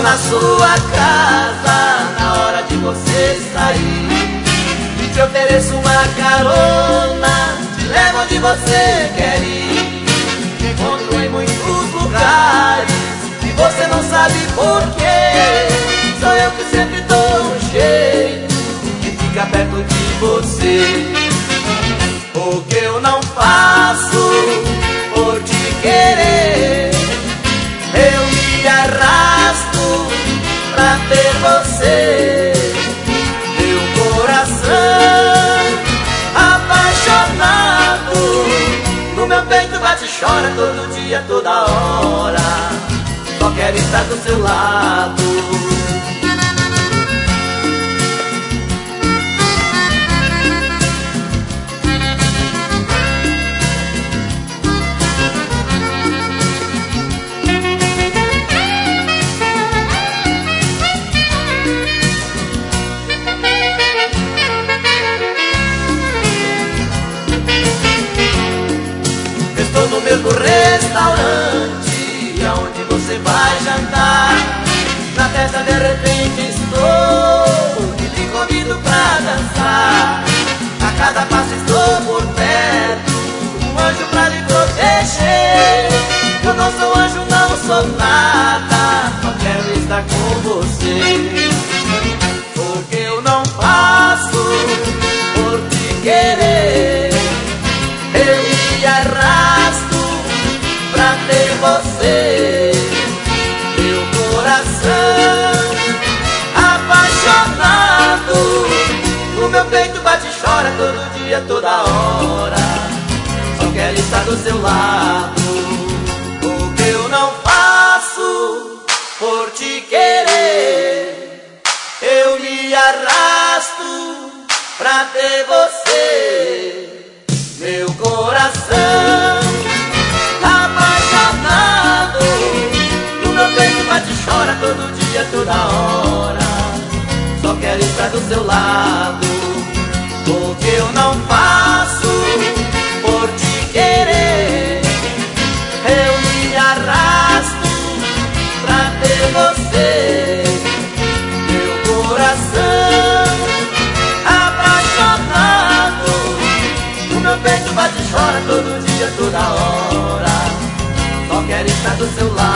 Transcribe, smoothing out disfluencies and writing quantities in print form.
na sua casa na hora de você sair. Te ofereço uma carona, te levo onde você quer ir. Te encontro em muitos lugares e você não sabe porquê. Sou eu que sempre dou um jeito de ficar perto de você. O que eu não faço por te querer, eu me arrasto pra ter você. Meu coração apaixonado no meu peito bate e chora todo dia, toda hora. Só quero estar do seu lado. Estou no mesmo restaurante aonde você vai jantar. Na festa de repente estou e te convido pra dançar. A cada passo estou por perto, um anjo pra lhe proteger. Eu não sou anjo, não sou nada, só quero estar com você. Porque eu não faço por te querer, eu me arrasto pra ter você. Meu coração apaixonado no meu peito bate e chora todo dia, toda hora. Só quero estar do seu lado. O que eu não faço por te querer, eu me arrasto pra ter você. Meu coração apaixonado no meu peito bate e chora todo dia, toda hora. Só quero estar do seu lado. O que eu não faço por te querer, eu me arrasto pra ter você. Meu coração apaixonado no meu peito bate e chora todo dia, toda hora. Só quero estar do seu lado.